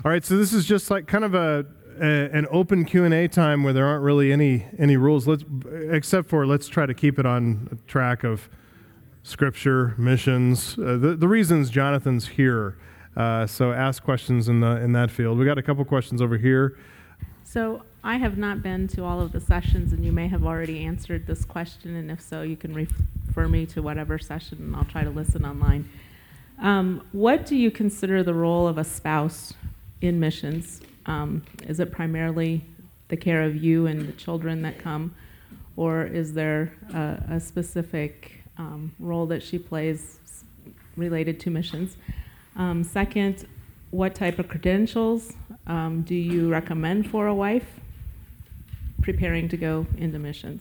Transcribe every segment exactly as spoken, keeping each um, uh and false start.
All right, so this is just like kind of a, a an open Q and A time where there aren't really any any rules. Let's except for let's try to keep it on track of Scripture, missions, uh, the the reasons Jonathan's here. Uh, so ask questions in the in that field. We got a couple questions over here. So I have not been to all of the sessions, and you may have already answered this question, and if so, you can refer me to whatever session, and I'll try to listen online. Um, what do you consider the role of a spouse in missions? Um, is it primarily the care of you and the children that come, or is there a, a specific um, role that she plays related to missions? Um, second, what type of credentials um, do you recommend for a wife preparing to go into missions?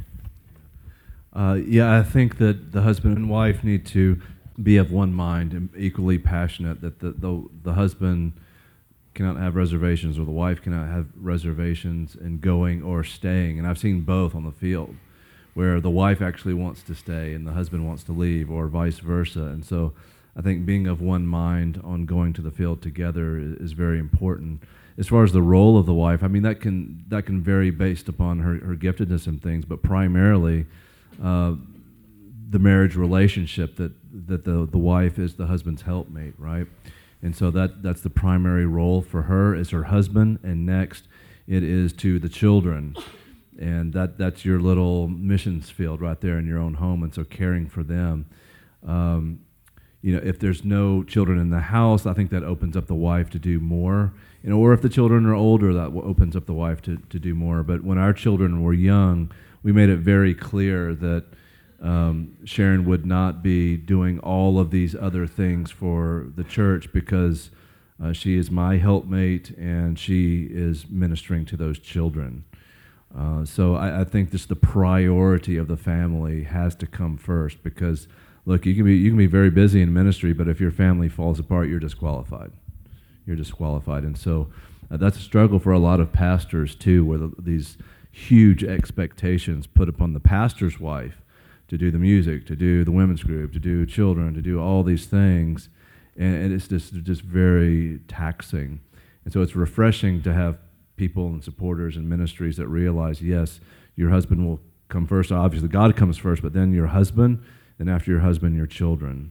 Uh, yeah, I think that the husband and wife need to be of one mind and equally passionate, that the, the, the husband cannot have reservations or the wife cannot have reservations in going or staying. And I've seen both on the field, where the wife actually wants to stay and the husband wants to leave, or vice versa. And so I think being of one mind on going to the field together is, is very important. As far as the role of the wife, I mean, that can that can vary based upon her, her giftedness and things, but primarily uh, the marriage relationship, that, that the, the wife is the husband's helpmate, right? And so that that's the primary role for her, is her husband, and next it is to the children. And that that's your little missions field right there in your own home, and so caring for them. Um, you know, if there's no children in the house, I think that opens up the wife to do more. You know, or if the children are older, that opens up the wife to, to do more. But when our children were young, we made it very clear that um, Sharon would not be doing all of these other things for the church, because uh, she is my helpmate and she is ministering to those children. Uh, so I, I think this the priority of the family has to come first, because look, you can be you can be very busy in ministry, but if your family falls apart, you're disqualified. You're disqualified, and so uh, that's a struggle for a lot of pastors too, where the, these huge expectations put upon the pastor's wife to do the music, to do the women's group, to do children, to do all these things, and, and it's just just very taxing. And so it's refreshing to have people and supporters and ministries that realize, yes, your husband will come first. Obviously, God comes first, but then your husband, and after your husband, your children.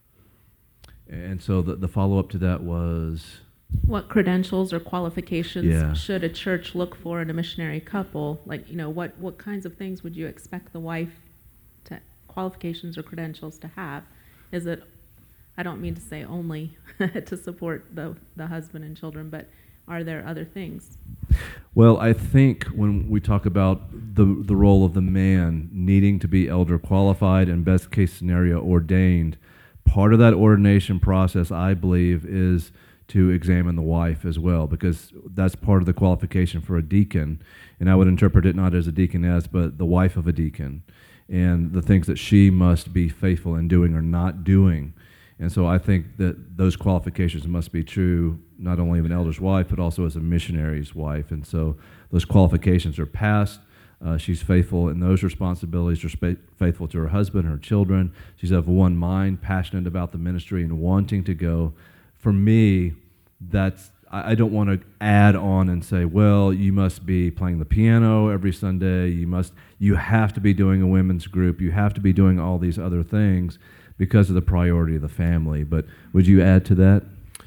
And so the, the follow-up to that was... What credentials or qualifications yeah. should a church look for in a missionary couple? Like, you know, what, what kinds of things would you expect the wife to, qualifications or credentials to have? Is it, I don't mean to say only to support the, the husband and children, but are there other things? Well, I think when we talk about the the role of the man needing to be elder qualified and best case scenario ordained, part of that ordination process, I believe, is to examine the wife as well, because that's part of the qualification for a deacon. And I would interpret it not as a deaconess, but the wife of a deacon, and the things that she must be faithful in doing or not doing. And so I think that those qualifications must be true not only of an elder's wife, but also as a missionary's wife. And so those qualifications are passed. Uh, she's faithful in those responsibilities. She's sp- faithful to her husband, her children. She's of one mind, passionate about the ministry, and wanting to go. For me, that's I, I don't want to add on and say, well, you must be playing the piano every Sunday. You must, you have to be doing a women's group. You have to be doing all these other things, because of the priority of the family. But would you add to that?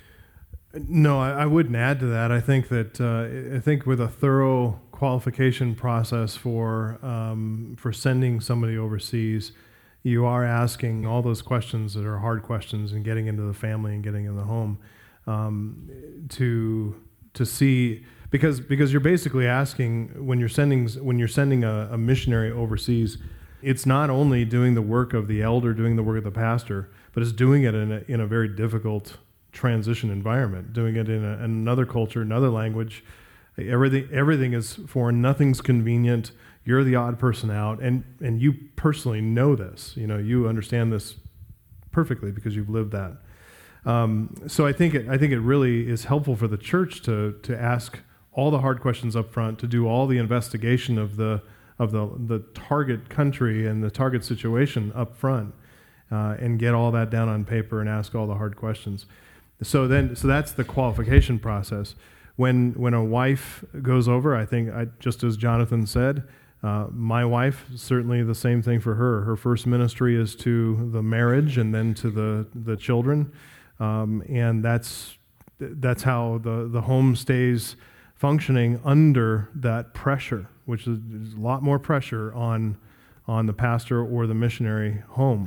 No, I, I wouldn't add to that. I think that uh, I think with a thorough qualification process for um, for sending somebody overseas, you are asking all those questions that are hard questions, and getting into the family and getting in the home um, to to see, because because you're basically asking, when you're sending when you're sending a, a missionary overseas, it's not only doing the work of the elder, doing the work of the pastor, but it's doing it in a, in a very difficult transition environment, doing it in, a, in another culture, another language. Everything everything is foreign. Nothing's convenient. You're the odd person out, and, and you personally know this. You know, you understand this perfectly because you've lived that. Um, so I think it I think it really is helpful for the church to to ask all the hard questions up front, to do all the investigation of the of the the target country and the target situation up front, uh, and get all that down on paper and ask all the hard questions. So then, so that's the qualification process. When when a wife goes over, I think, I, just as Jonathan said, uh, my wife, certainly the same thing for her. Her first ministry is to the marriage and then to the, the children. Um, and that's that's how the, the home stays functioning under that pressure, which is, is a lot more pressure on on the pastor or the missionary home.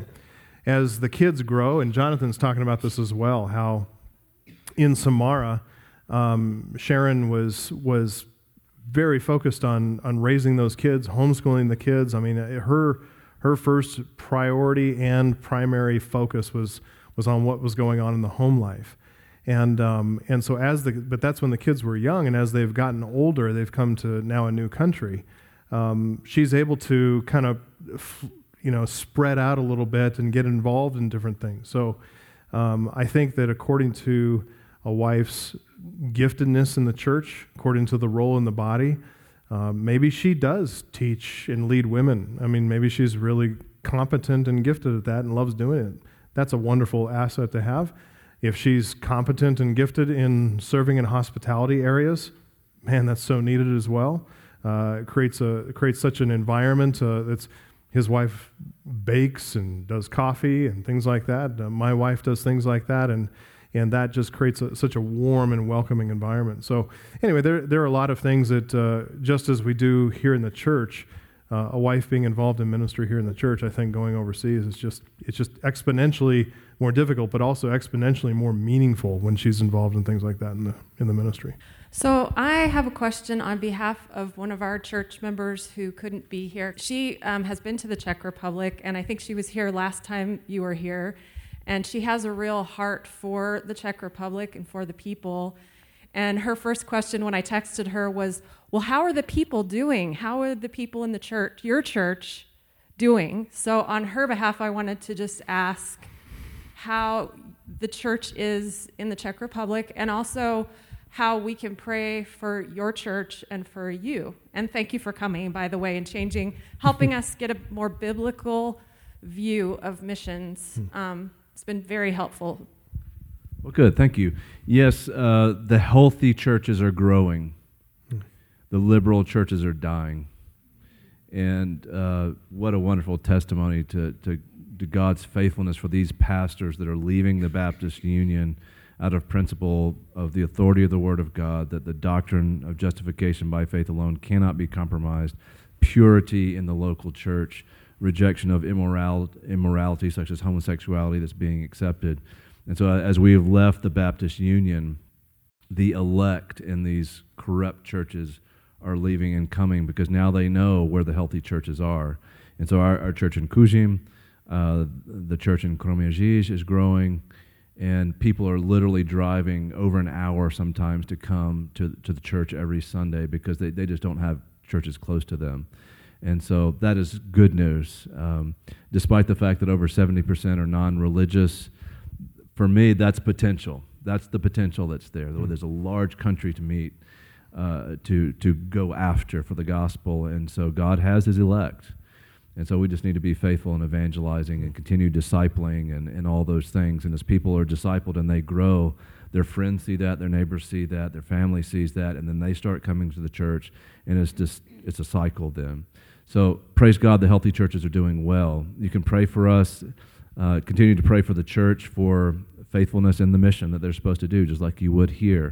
As the kids grow, and Jonathan's talking about this as well, how in Samara, um, Sharon was was very focused on on raising those kids, homeschooling the kids. I mean, her her first priority and primary focus was was on what was going on in the home life. And um, and so as the but that's when the kids were young, and as they've gotten older, they've come to now a new country. Um, she's able to kind of you know spread out a little bit and get involved in different things. So um, I think that according to a wife's giftedness in the church, according to the role in the body, um, maybe she does teach and lead women. I mean, maybe she's really competent and gifted at that and loves doing it. That's a wonderful asset to have. If she's competent and gifted in serving in hospitality areas, man, that's so needed as well. Uh, it creates a it creates such an environment. Uh, that's his wife bakes and does coffee and things like that. Uh, my wife does things like that, and and that just creates a, such a warm and welcoming environment. So anyway, there there are a lot of things that uh, just as we do here in the church, uh, a wife being involved in ministry here in the church, I think going overseas is just it's just exponentially more difficult, but also exponentially more meaningful when she's involved in things like that in the in the ministry. So I have a question on behalf of one of our church members who couldn't be here. She um, has been to the Czech Republic, and I think she was here last time you were here, and she has a real heart for the Czech Republic and for the people. And her first question when I texted her was, well, how are the people doing? How are the people in the church, your church, doing? So on her behalf, I wanted to just ask how the church is in the Czech Republic, and also how we can pray for your church and for you. And thank you for coming, by the way, and changing, helping us get a more biblical view of missions. Um, it's been very helpful. Well, good. Thank you. Yes, uh, the healthy churches are growing. The liberal churches are dying. And uh, what a wonderful testimony to, to, to God's faithfulness for these pastors that are leaving the Baptist Union out of principle of the authority of the Word of God, that the doctrine of justification by faith alone cannot be compromised, purity in the local church, rejection of immoral, immorality such as homosexuality that's being accepted. And so as we have left the Baptist Union, the elect in these corrupt churches are leaving and coming because now they know where the healthy churches are. And so our, our church in Kuzim, uh, the church in Kroměříž is growing, and people are literally driving over an hour sometimes to come to, to the church every Sunday because they, they just don't have churches close to them. And so that is good news. Um, despite the fact that over seventy percent are non-religious, for me, that's potential. That's the potential that's there. Mm-hmm. There's a large country to meet, uh, to to go after for the gospel. And so God has his elect. And so we just need to be faithful in evangelizing and continue discipling and, and all those things. And as people are discipled and they grow, their friends see that, their neighbors see that, their family sees that, and then they start coming to the church, and it's just it's a cycle then. So praise God, the healthy churches are doing well. You can pray for us, uh, continue to pray for the church for faithfulness in the mission that they're supposed to do, just like you would here.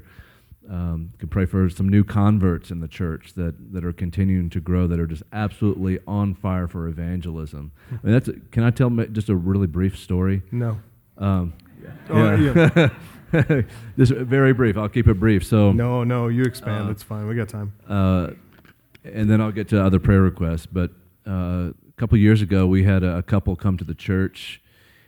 Um, you can pray for some new converts in the church that, that are continuing to grow, that are just absolutely on fire for evangelism. I mean, that's a, can I tell just a really brief story? No. Um, Oh, yeah. yeah. Just very brief. I'll keep it brief. So No, no, you expand. Uh, it's fine. We got time. Uh, and then I'll get to other prayer requests. But uh, a couple years ago, we had a, a couple come to the church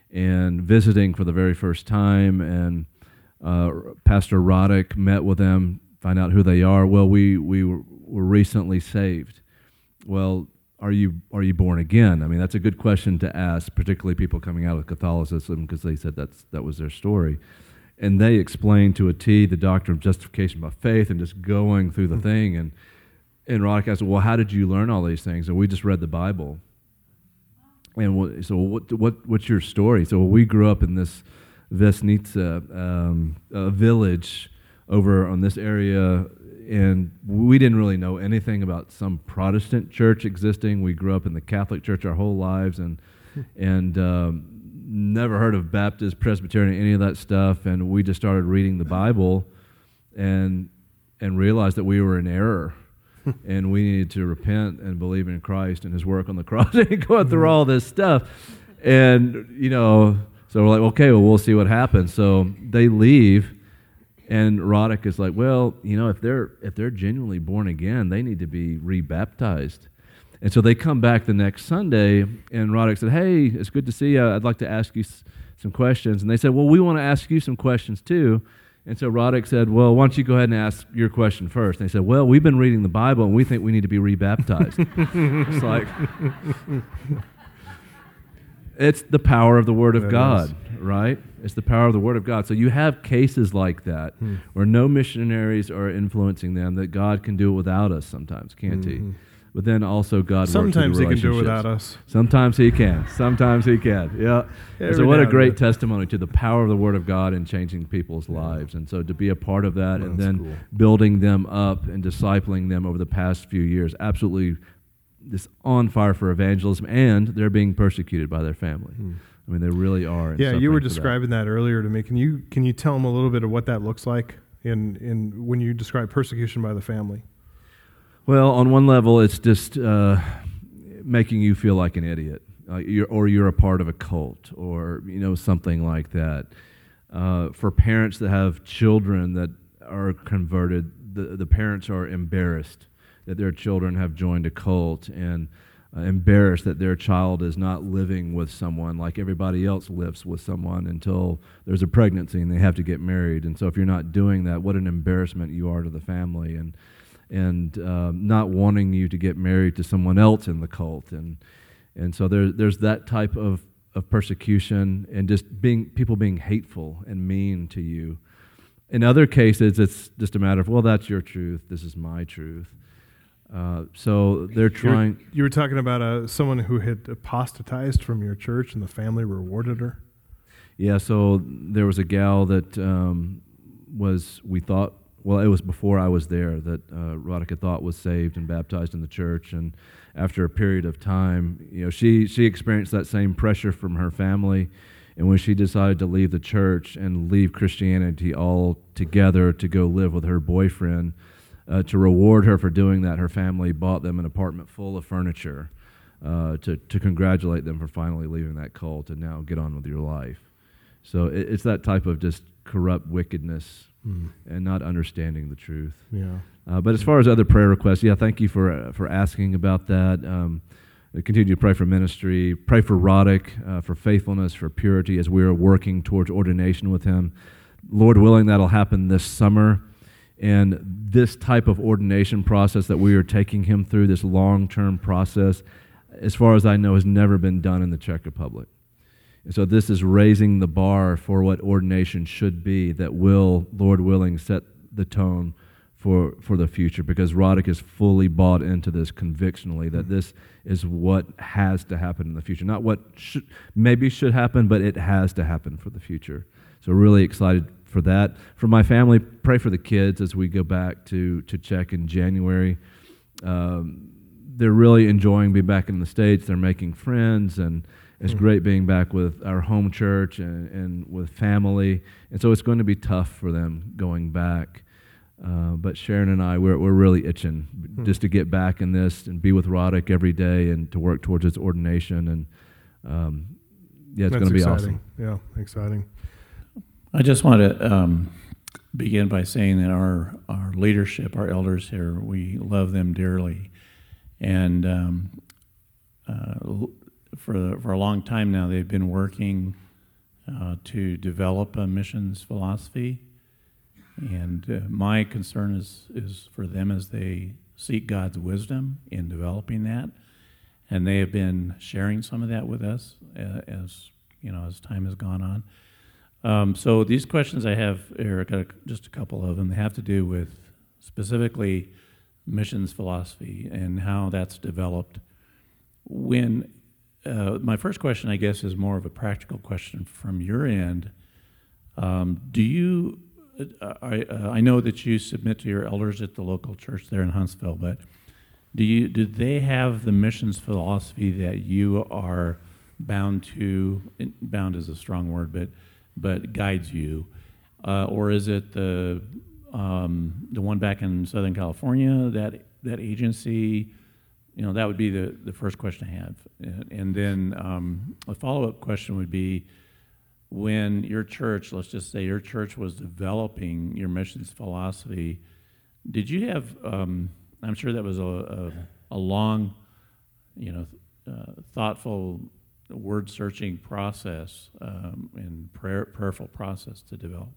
and visiting for the very first time, and uh, Pastor Roddick met with them, find out who they are. Well, we we were, were recently saved. Well, are you are you born again? I mean, that's a good question to ask, particularly people coming out of Catholicism, because they said that's that was their story. And they explained to a T the doctrine of justification by faith and just going through the mm-hmm. thing. And and Roddick asked, well, how did you learn all these things? And we just read the Bible. And what, so what what what's your story? So we grew up in this Vesnica, um, a village over on this area, and we didn't really know anything about some Protestant church existing. We grew up in the Catholic Church our whole lives, and and um, never heard of Baptist, Presbyterian, any of that stuff. And we just started reading the Bible, and and realized that we were in error, and we needed to repent and believe in Christ and His work on the cross, and going through all this stuff, and you know. So we're like, okay, well, we'll see what happens. So they leave, and Roddick is like, well, you know, if they're if they're genuinely born again, they need to be rebaptized. And so they come back the next Sunday, and Roddick said, hey, it's good to see you. I'd like to ask you s- some questions. And they said, well, we want to ask you some questions too. And so Roddick said, well, why don't you go ahead and ask your question first? And they said, well, we've been reading the Bible, and we think we need to be rebaptized. It's like... It's the power of the Word of That God, is. right? It's the power of the Word of God. So you have cases like that Hmm. where no missionaries are influencing them, that God can do it without us sometimes, can't Mhm. He? But then also God Sometimes works He through can do it relationships. without us. Sometimes He can. Sometimes He can. Yeah. Every so what now a and great then. testimony to the power of the Word of God in changing people's lives. And so to be a part of that, and That's then cool. building them up and discipling them over the past few years, absolutely just on fire for evangelism, and they're being persecuted by their family. Hmm. I mean, they really are. and Yeah, you were suffering for that. describing that. earlier to me. Can you can you tell them a little bit of what that looks like in in when you describe persecution by the family? Well, on one level, it's just uh, making you feel like an idiot, uh, you're, or you're a part of a cult, or you know something like that. Uh, for parents that have children that are converted, the the parents are embarrassed that their children have joined a cult, and uh, embarrassed that their child is not living with someone like everybody else lives with someone until there's a pregnancy and they have to get married. And so if you're not doing that, what an embarrassment you are to the family, and and um, not wanting you to get married to someone else in the cult. And and so there, there's that type of, of persecution, and just being people being hateful and mean to you. In other cases, it's just a matter of, well, that's your truth, this is my truth. Uh, so they're trying... You're, you were talking about uh, someone who had apostatized from your church, and the family rewarded her. Yeah, so there was a gal that um, was, we thought, well, it was before I was there, that uh, Roddick thought was saved and baptized in the church. And after a period of time, you know, she, she experienced that same pressure from her family. And when she decided to leave the church and leave Christianity altogether to go live with her boyfriend, uh, to reward her for doing that, her family bought them an apartment full of furniture uh, to, to congratulate them for finally leaving that cult and now get on with your life. So it, it's that type of just corrupt wickedness mm. and not understanding the truth. Yeah. Uh, but as far as other prayer requests, yeah, thank you for uh, for asking about that. Um, continue to pray for ministry, pray for Roddick, uh, for faithfulness, for purity as we are working towards ordination with him. Lord willing, that'll happen this summer. And this type of ordination process that we are taking him through, this long-term process, as far as I know, has never been done in the Czech Republic. And so this is raising the bar for what ordination should be, that will, Lord willing, set the tone for for the future, because Roddick is fully bought into this convictionally that this is what has to happen in the future. Not what should, maybe should happen, but it has to happen for the future. So really excited for that. For my family, pray for the kids as we go back to, to Czech in January. Um, they're really enjoying being back in the States. They're making friends, and it's mm-hmm. great being back with our home church and, and with family. And so it's going to be tough for them going back. Uh, but Sharon and I, we're we're really itching hmm. just to get back in this and be with Roddick every day and to work towards his ordination. And um, yeah, it's going to be exciting. awesome. Yeah, exciting. I just want to um, begin by saying that our our leadership, our elders here, we love them dearly, and um, uh, for for a long time now, they've been working uh, to develop a missions philosophy. And uh, my concern is, is for them as they seek God's wisdom in developing that, and they have been sharing some of that with us uh, as you know as time has gone on. Um, so these questions I have here, I've got a, just a couple of them. They have to do with specifically missions philosophy and how that's developed. When uh, my first question, I guess, is more of a practical question from your end. Um, do you? Uh, I uh, I know that you submit to your elders at the local church there in Huntsville, but do you? Do they have the missions philosophy that you are bound to? Bound is a strong word, but but guides you, uh, or is it the um, the one back in Southern California, that that agency? You know, that would be the, the first question I have. And, and then um, a follow-up question would be, when your church, let's just say your church was developing your missions philosophy, did you have, um, I'm sure that was a, a, a long, you know, uh, thoughtful, word-searching process um, and prayer, prayerful process to develop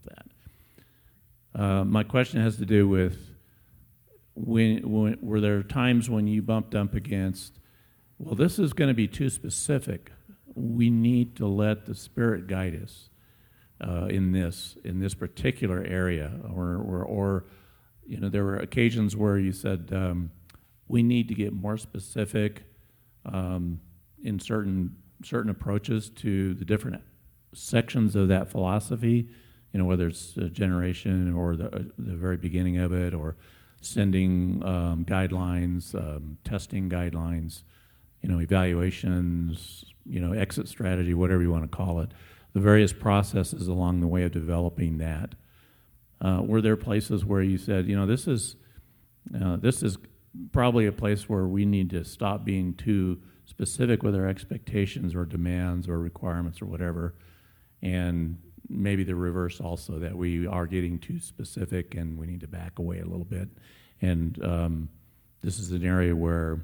that. Uh, my question has to do with, When, when were there times when you bumped up against, well, this is going to be too specific. We need to let the Spirit guide us uh, in this in this particular area, or, or or you know, there were occasions where you said um, we need to get more specific um, in certain certain approaches to the different sections of that philosophy. You know, whether it's a generation or the the very beginning of it, or sending um, guidelines, um, testing guidelines, you know, evaluations, you know, exit strategy, whatever you want to call it, the various processes along the way of developing that. Uh, were there places where you said, you know, this is uh, this is probably a place where we need to stop being too specific with our expectations or demands or requirements or whatever, and maybe the reverse also, that we are getting too specific and we need to back away a little bit. And um, this is an area where,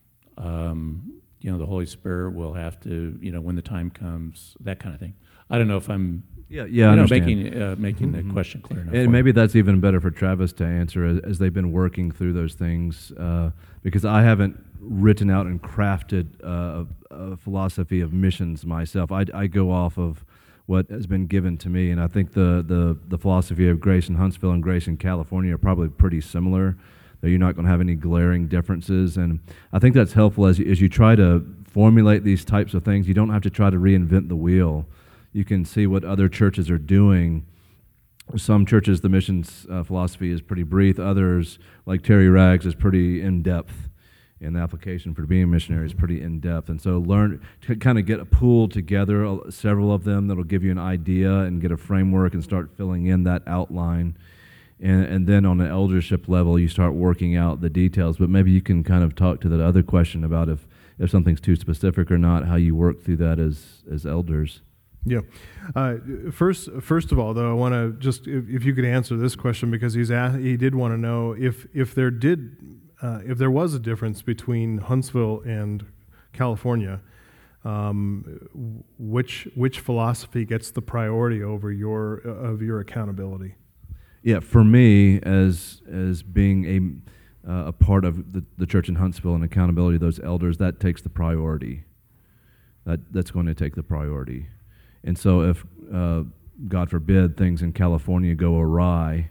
um, you know, the Holy Spirit will have to, you know, when the time comes, that kind of thing. I don't know if I'm, Yeah, yeah, you I know, understand. making uh, making Mhm. the question clear enough. And for maybe you. that's even better for Travis to answer as, as they've been working through those things, uh, because I haven't written out and crafted uh, a, a philosophy of missions myself. I, I go off of what has been given to me, and I think the, the, the philosophy of Grace in Huntsville and Grace in California are probably pretty similar, that you're not going to have any glaring differences. And I think that's helpful as you, as you try to formulate these types of things. You don't have to try to reinvent the wheel. You can see what other churches are doing. Some churches, the missions uh, philosophy is pretty brief. Others, like Terry Rags, is pretty in-depth. And the application for being a missionary is pretty in-depth. And so learn to kind of get a pool together, uh, several of them that'll give you an idea and get a framework and start filling in that outline. And, and then on the eldership level, you start working out the details. But maybe you can kind of talk to that other question about if, if something's too specific or not, how you work through that as, as elders. Yeah. Uh, first, first of all, though, I want to just, if, if you could answer this question, because he's asked, he did want to know if if there did, uh, if there was a difference between Huntsville and California, um, which which philosophy gets the priority over your of your accountability? Yeah, for me, as as being a uh, a part of the, the church in Huntsville and accountability of those elders, that takes the priority. That that's going to take the priority. And so if, uh, God forbid, things in California go awry,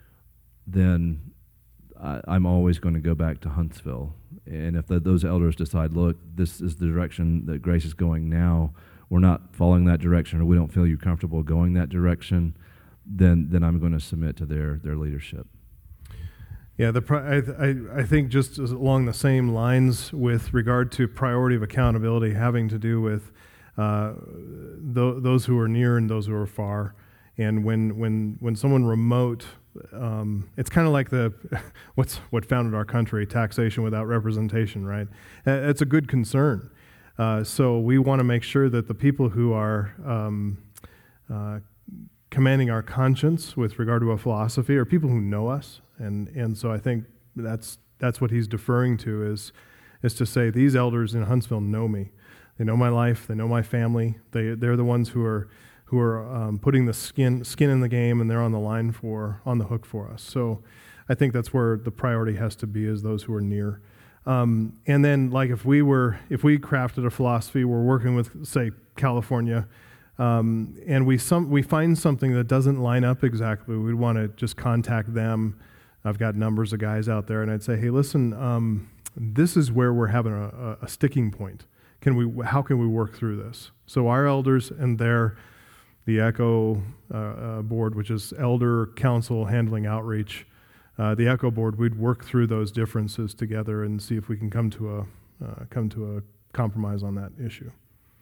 then I, I'm always going to go back to Huntsville. And if the, those elders decide, look, this is the direction that Grace is going now, we're not following that direction, or we don't feel you comfortable going that direction, then then I'm going to submit to their, their leadership. Yeah, the pri- I, I I think just as along the same lines with regard to priority of accountability, having to do with Uh, th- those who are near and those who are far. And when when when someone remote, um, it's kind of like the what's what founded our country, taxation without representation, right? Uh, it's a good concern. Uh, so we want to make sure that the people who are um, uh, commanding our conscience with regard to a philosophy are people who know us, and and so I think that's that's what he's deferring to is is to say these elders in Huntsville know me. They know my life. They know my family. They they're the ones who are who are um, putting the skin skin in the game, and they're on the line for on the hook for us. So, I think that's where the priority has to be, is those who are near. Um, and then, like if we were if we crafted a philosophy, we're working with, say, California, um, and we some we find something that doesn't line up exactly, we'd want to just contact them. I've got numbers of guys out there, and I'd say, hey, listen, um, this is where we're having a, a sticking point. Can we? How can we work through this? So our elders and their the ECHO uh, uh, board, which is Elder Council Handling Outreach, uh, the ECHO board, we'd work through those differences together and see if we can come to a uh, come to a compromise on that issue.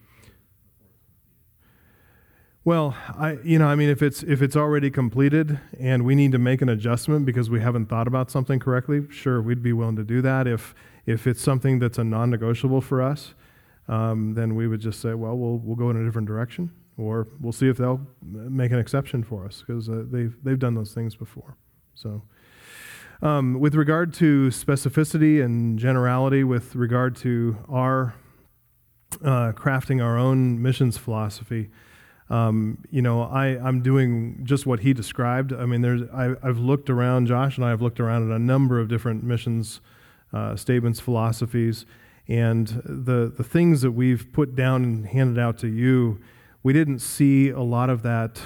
Well, I you know I mean if it's if it's already completed and we need to make an adjustment because we haven't thought about something correctly, sure, we'd be willing to do that. If if it's something that's a non-negotiable for us, um, then we would just say, well, we'll we'll go in a different direction, or we'll see if they'll make an exception for us because uh, they've they've done those things before. So, um, with regard to specificity and generality, with regard to our uh, crafting our own missions philosophy. Um, you know, I, I'm doing just what he described. I mean, there's I, I've looked around, Josh and I have looked around at a number of different missions uh, statements, philosophies, and the the things that we've put down and handed out to you, we didn't see a lot of that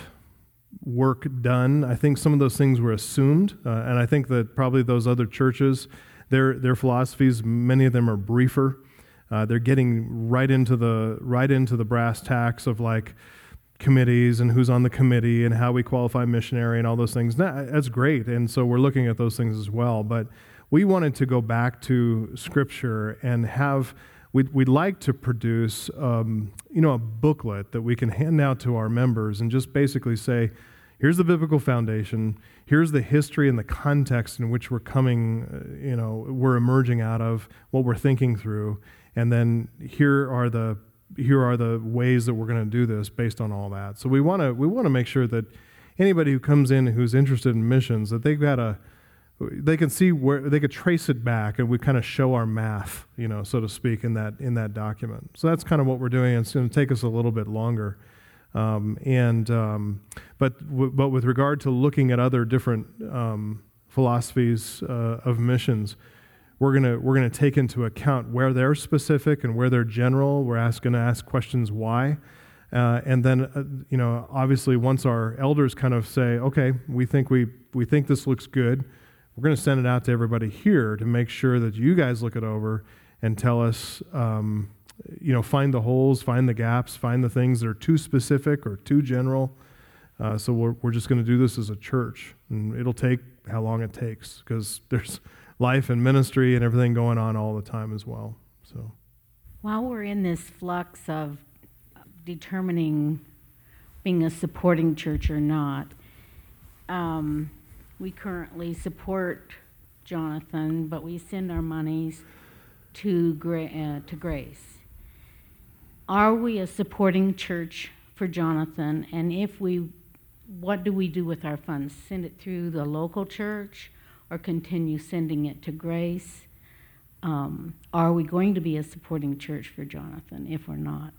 work done. I think some of those things were assumed, uh, and I think that probably those other churches, their their philosophies, many of them are briefer. Uh, they're getting right into the right into the brass tacks of like committees and who's on the committee and how we qualify missionary and all those things. That, that's great, and so we're looking at those things as well. But we wanted to go back to Scripture and have, we'd, we'd like to produce, um, you know, a booklet that we can hand out to our members and just basically say, here's the biblical foundation, here's the history and the context in which we're coming, uh, you know, we're emerging out of, what we're thinking through, and then here are the here are the ways that we're going to do this based on all that. So we want to we want to make sure that anybody who comes in who's interested in missions, that they've got a they can see where they could trace it back, and we kind of show our math, you know, so to speak, in that in that document. So that's kind of what we're doing. It's going to take us a little bit longer, um, and um, but w- but with regard to looking at other different um, philosophies uh, of missions, we're gonna we're gonna take into account where they're specific and where they're general. We're going to ask questions why, uh, and then uh, you know, obviously, once our elders kind of say, okay, we think we we think this looks good, we're going to send it out to everybody here to make sure that you guys look it over and tell us, um, you know, find the holes, find the gaps, find the things that are too specific or too general. Uh, so we're we're just going to do this as a church, and it'll take how long it takes because there's life and ministry and everything going on all the time as well. So, while we're in this flux of determining being a supporting church or not, um, we currently support Jonathan, but we send our monies to Gra- uh, to Grace. Are we a supporting church for Jonathan? And if we, what do we do with our funds? Send it through the local church, or continue sending it to Grace? Um, are we going to be a supporting church for Jonathan if we're not?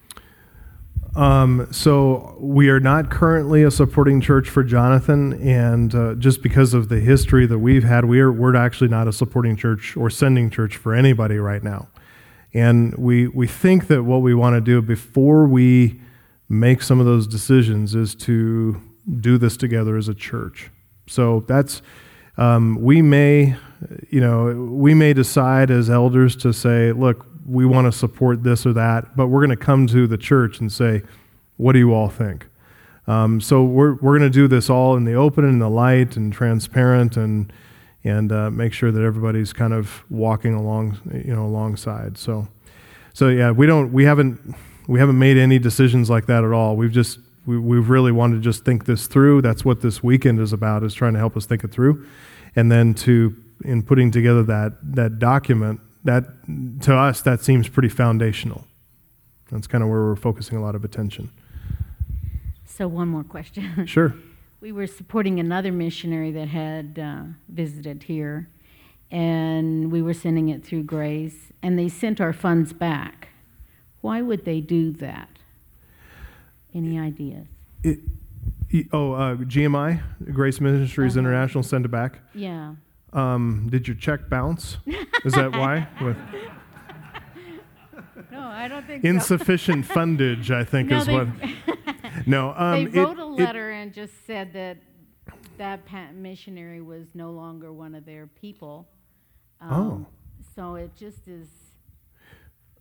Um, so we are not currently a supporting church for Jonathan, and uh, just because of the history that we've had, we're we're actually not a supporting church or sending church for anybody right now. And we we think that what we want to do before we make some of those decisions is to do this together as a church. So that's Um, we may, you know, we may decide as elders to say, look, we want to support this or that, but we're going to come to the church and say, what do you all think? Um, so we're we're going to do this all in the open and the light and transparent, and and uh, make sure that everybody's kind of walking along, you know, alongside. So, so yeah, we don't, we haven't, we haven't made any decisions like that at all. We've just We, we've really wanted to just think this through. That's what this weekend is about, is trying to help us think it through. And then to, in putting together that, that document, that to us, that seems pretty foundational. That's kind of where we're focusing a lot of attention. So one more question. Sure. We were supporting another missionary that had uh, visited here, and we were sending it through Grace, and they sent our funds back. Why would they do that? Any ideas? It, oh, uh, G M I, Grace Ministries Uh-huh. International, send it back. Yeah. Um, did your check bounce? Is that why? With No, I don't think insufficient fundage, I think, No, is they- what. No, um, they wrote it- a it- letter and just said that that pa- missionary was no longer one of their people. Um, Oh. So it just is.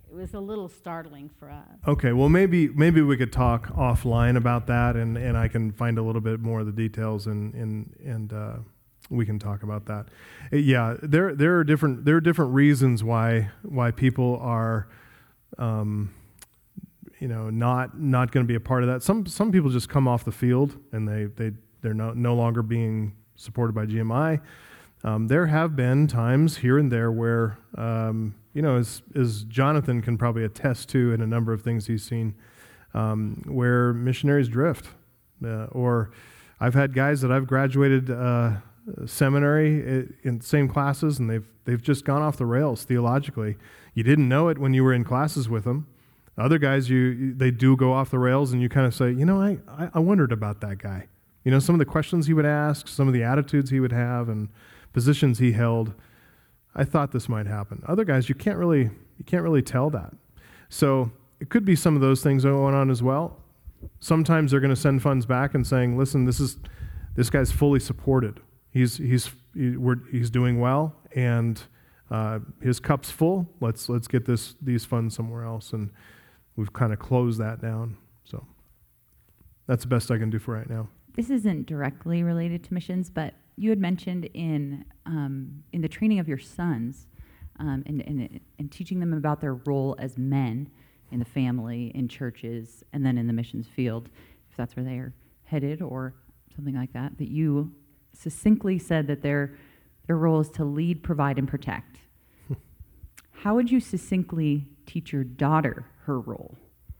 it was a little startling for us. Okay, well, maybe maybe we could talk offline about that, and, and I can find a little bit more of the details, and and and uh, we can talk about that. Uh, Yeah, there there are different there are different reasons why why people are, um, you know, not not going to be a part of that. Some some people just come off the field and they they they're no no longer being supported by G M I. Um, there have been times here and there where, um, you know, as, as Jonathan can probably attest to in a number of things he's seen, um, where missionaries drift. Uh, or I've had guys that I've graduated uh, seminary in the same classes, and they've they've just gone off the rails theologically. You didn't know it when you were in classes with them. Other guys, you they do go off the rails, and you kind of say, you know, I, I wondered about that guy. You know, some of the questions he would ask, some of the attitudes he would have, and positions he held, I thought this might happen. Other guys, you can't really you can't really tell that. So it could be some of those things going on as well. Sometimes they're going to send funds back and saying, "Listen, this is this guy's fully supported. He's he's he, we're, he's doing well, and uh, his cup's full. Let's let's get this these funds somewhere else." And we've kind of closed that down. So that's the best I can do for right now. This isn't directly related to missions, but you had mentioned in um, in the training of your sons um, and, and, and teaching them about their role as men in the family, in churches, and then in the missions field, if that's where they are headed or something like that, that you succinctly said that their their role is to lead, provide, and protect. How would you succinctly teach your daughter her role?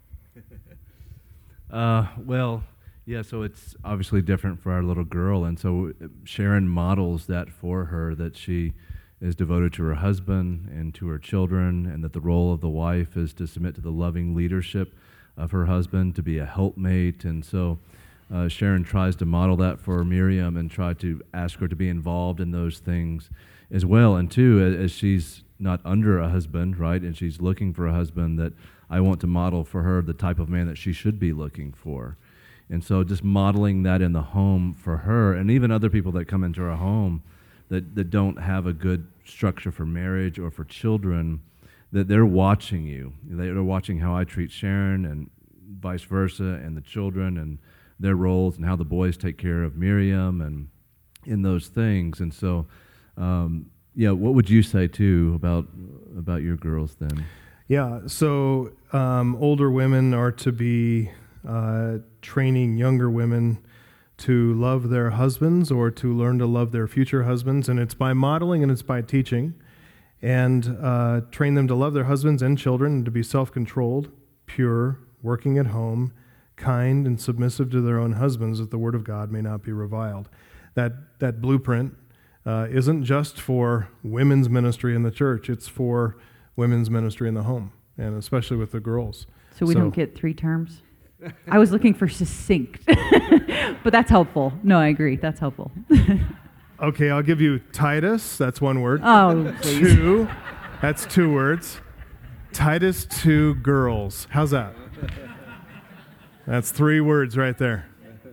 Uh, well... Yeah, so it's obviously different for our little girl, and so Sharon models that for her, that she is devoted to her husband and to her children, and that the role of the wife is to submit to the loving leadership of her husband, to be a helpmate. And so uh, Sharon tries to model that for Miriam and try to ask her to be involved in those things as well. And two, as she's not under a husband, right, and she's looking for a husband, that I want to model for her the type of man that she should be looking for. And so just modeling that in the home for her, and even other people that come into our home that, that don't have a good structure for marriage or for children, that they're watching you. They're watching how I treat Sharon and vice versa, and the children and their roles, and how the boys take care of Miriam and in those things. And so, um, yeah, what would you say, too, about about your girls then? Yeah, so um, older women are to be uh, training younger women to love their husbands, or to learn to love their future husbands, and it's by modeling and it's by teaching, and uh, train them to love their husbands and children, and to be self-controlled, pure, working at home, kind, and submissive to their own husbands, that the word of God may not be reviled. That that blueprint uh, isn't just for women's ministry in the church, it's for women's ministry in the home, and especially with the girls. So we So- don't get three terms? I was looking for succinct, but that's helpful. No, I agree. That's helpful. Okay, I'll give you Titus, that's one word. Oh, please. Two, that's two words. Titus two girls. How's that? That's three words right there.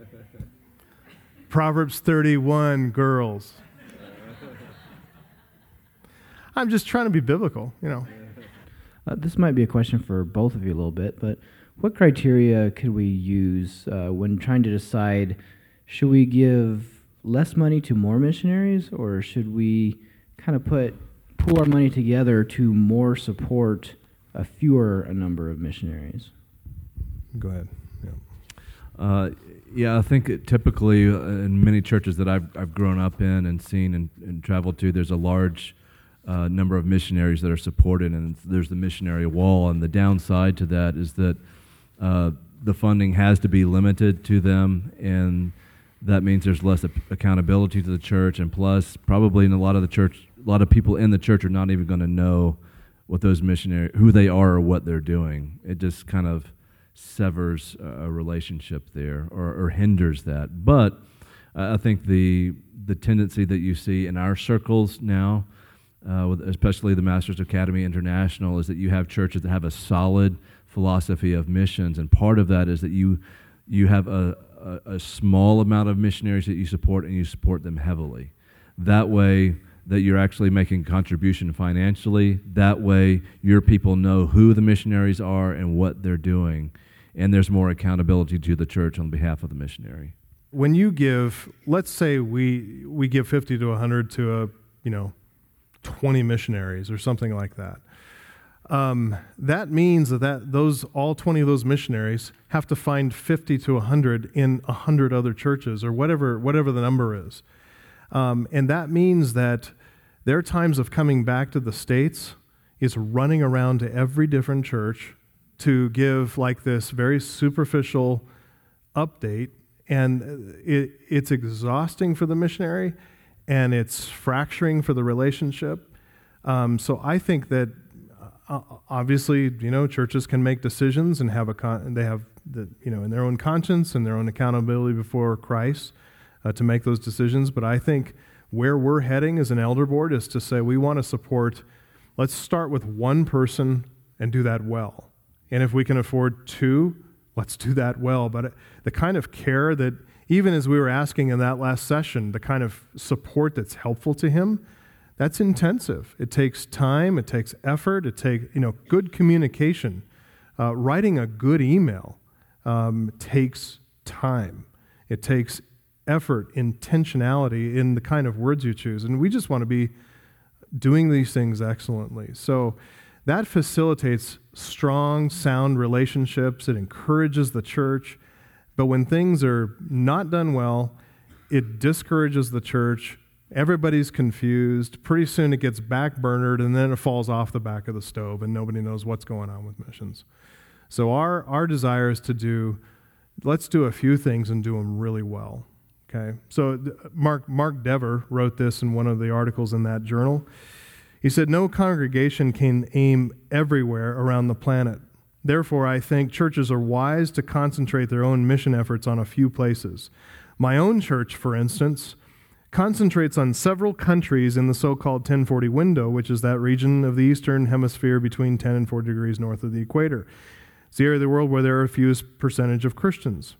Proverbs thirty-one girls. I'm just trying to be biblical, you know. Uh, this might be a question for both of you a little bit, but what criteria could we use uh, when trying to decide, should we give less money to more missionaries, or should we kind of put pool our money together to more support a fewer a number of missionaries? Go ahead. Yeah. Uh, yeah, I think it typically uh, in many churches that I've, I've grown up in and seen and, and traveled to, there's a large uh, number of missionaries that are supported, and there's the missionary wall. And the downside to that is that uh, the funding has to be limited to them, and that means there's less ap- accountability to the church. And plus, probably in a lot of the church, a lot of people in the church are not even going to know what those missionaries, who they are or what they're doing. It just kind of severs a relationship there, or, or hinders that. But uh, I think the the tendency that you see in our circles now, uh, with especially the Masters Academy International, is that you have churches that have a solid philosophy of missions, and part of that is that you you have a, a, a small amount of missionaries that you support, and you support them heavily. That way, that you're actually making contribution financially. That way, your people know who the missionaries are and what they're doing, and there's more accountability to the church on behalf of the missionary. When you give, let's say we we give fifty to one hundred to a, you know, twenty missionaries or something like that. Um, that means that, that those all twenty of those missionaries have to find fifty to one hundred in one hundred other churches or whatever whatever the number is. Um, and that means that their times of coming back to the States is running around to every different church to give like this very superficial update. And it, it's exhausting for the missionary, and it's fracturing for the relationship. Um, so I think that uh, obviously, you know, churches can make decisions and have a con- they have the you know in their own conscience and their own accountability before Christ uh, to make those decisions. But I think where we're heading as an elder board is to say we want to support. Let's start with one person and do that well. And if we can afford two, let's do that well. But the kind of care that, even as we were asking in that last session, the kind of support that's helpful to him, that's intensive. It takes time, it takes effort, it takes, you know, good communication. Uh, writing a good email um, takes time. It takes effort, intentionality in the kind of words you choose. And we just want to be doing these things excellently. So that facilitates strong, sound relationships. It encourages the church. But when things are not done well, it discourages the church. Everybody's confused. Pretty soon it gets backburnered, and then it falls off the back of the stove, and nobody knows what's going on with missions. So our, our desire is to do, let's do a few things and do them really well. Okay? So Mark, Mark Dever wrote this in one of the articles in that journal. He said, "No congregation can aim everywhere around the planet. Therefore, I think churches are wise to concentrate their own mission efforts on a few places. My own church, for instance, concentrates on several countries in the so-called ten forty window, which is that region of the eastern hemisphere between ten and forty degrees north of the equator. It's the area of the world where there are a fewest percentage of Christians.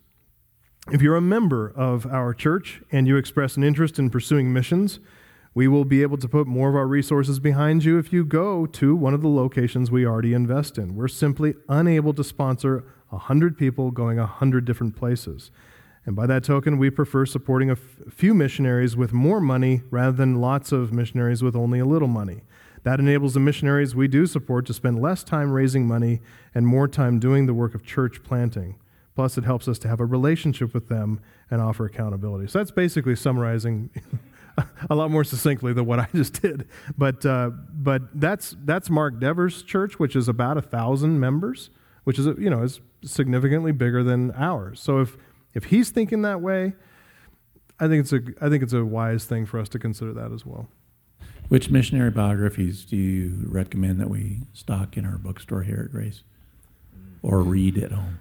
If you're a member of our church and you express an interest in pursuing missions, we will be able to put more of our resources behind you if you go to one of the locations we already invest in. We're simply unable to sponsor one hundred people going one hundred different places. And by that token, we prefer supporting a f- few missionaries with more money rather than lots of missionaries with only a little money. That enables the missionaries we do support to spend less time raising money and more time doing the work of church planting. Plus, it helps us to have a relationship with them and offer accountability." So that's basically summarizing a lot more succinctly than what I just did. But uh, but that's that's Mark Dever's church, which is about a thousand members, which is you know is significantly bigger than ours. So if if he's thinking that way, I think it's a I think it's a wise thing for us to consider that as well. Which missionary biographies do you recommend that we stock in our bookstore here at Grace, or read at home?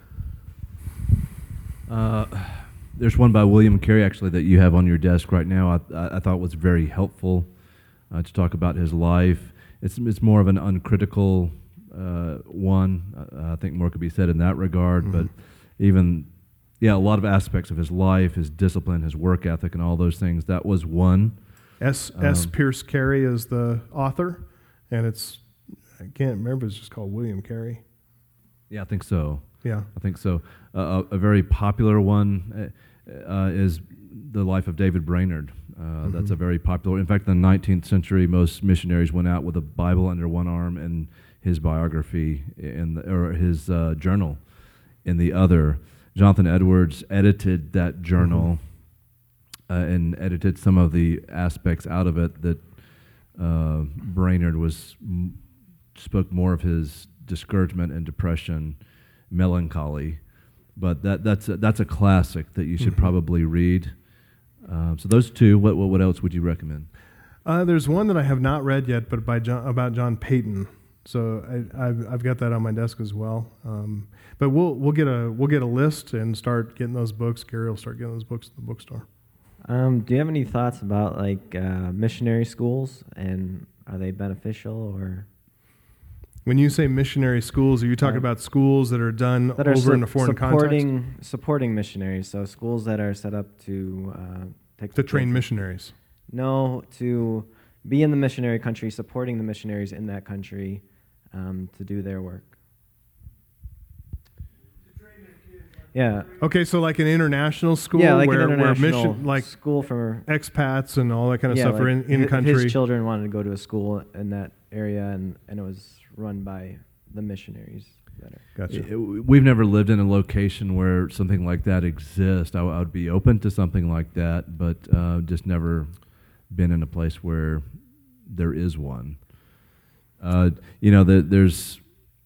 Uh, there's one by William Carey, actually, that you have on your desk right now. I, I thought was very helpful uh, to talk about his life. It's it's more of an uncritical uh, one. Uh, I think more could be said in that regard. Mm-hmm. But even, yeah, a lot of aspects of his life, his discipline, his work ethic, and all those things. That was one. S. Um, S. Pierce Carey is the author, and it's I can't remember. It's just called William Carey. Yeah, I think so. Yeah, I think so. Uh, a, a very popular one uh, is The Life of David Brainerd. Uh, mm-hmm. That's a very popular. In fact, in the nineteenth century, most missionaries went out with a Bible under one arm and his biography in the, or his uh, journal in the other. Jonathan Edwards edited that journal mm-hmm. uh, and edited some of the aspects out of it that uh, Brainerd was spoke more of his discouragement and depression, melancholy, but that that's a, that's a classic that you should mm-hmm. probably read. Uh, so those two. What, what what else would you recommend? Uh, there's one that I have not read yet, but by John, about John Payton. So I, I've I've got that on my desk as well. Um, but we'll we'll get a we'll get a list and start getting those books. Gary will start getting those books in the bookstore. Um, do you have any thoughts about like uh, missionary schools, and are they beneficial or? When you say missionary schools, are you talking uh, about schools that are done that over are su- in a foreign supporting, context? Supporting missionaries, so schools that are set up to uh, take to train missionaries. No, to be in the missionary country, supporting the missionaries in that country um, to do their work. Yeah. Okay, so like an international school, yeah, like where, an international where mission, like school for expats and all that kind of yeah, stuff like are in, in hi- country. His children wanted to go to a school in that area, and, and it was run by the missionaries. That are Gotcha. It- We've never lived in a location where something like that exists. I, I would be open to something like that, but uh, just never been in a place where there is one. Uh, you know, the, there's.